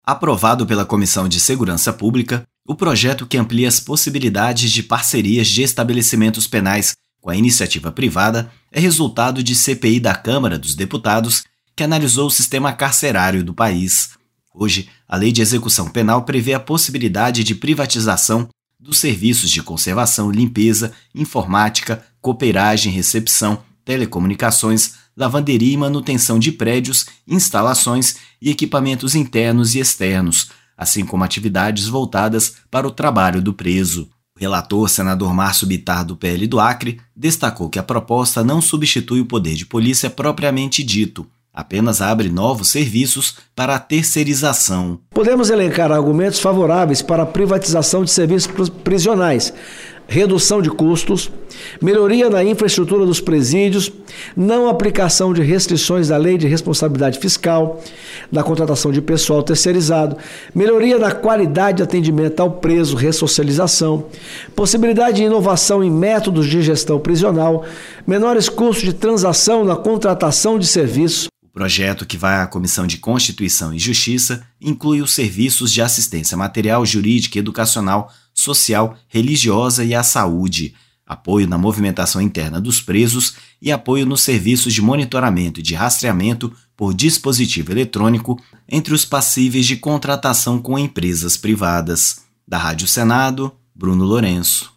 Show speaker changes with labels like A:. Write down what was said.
A: Aprovado pela Comissão de Segurança Pública, o projeto que amplia as possibilidades de parcerias de estabelecimentos penais com a iniciativa privada é resultado de CPI da Câmara dos Deputados, que analisou o sistema carcerário do país. Hoje, a Lei de Execução Penal prevê a possibilidade de privatização dos serviços de conservação, limpeza, informática, copeiragem, recepção, telecomunicações, lavanderia e manutenção de prédios, instalações e equipamentos internos e externos, assim como atividades voltadas para o trabalho do preso. O relator, senador Márcio Bittar, do PL do Acre, destacou que a proposta não substitui o poder de polícia propriamente dito, apenas abre novos serviços para a terceirização.
B: Podemos elencar argumentos favoráveis para a privatização de serviços prisionais, redução de custos, melhoria na infraestrutura dos presídios, não aplicação de restrições da lei de responsabilidade fiscal, da contratação de pessoal terceirizado, melhoria na qualidade de atendimento ao preso, ressocialização, possibilidade de inovação em métodos de gestão prisional, menores custos de transação na contratação de serviços.
A: O projeto, que vai à Comissão de Constituição e Justiça, inclui os serviços de assistência material, jurídica, educacional, social, religiosa e à saúde, apoio na movimentação interna dos presos e apoio nos serviços de monitoramento e de rastreamento por dispositivo eletrônico entre os passíveis de contratação com empresas privadas. Da Rádio Senado, Bruno Lourenço.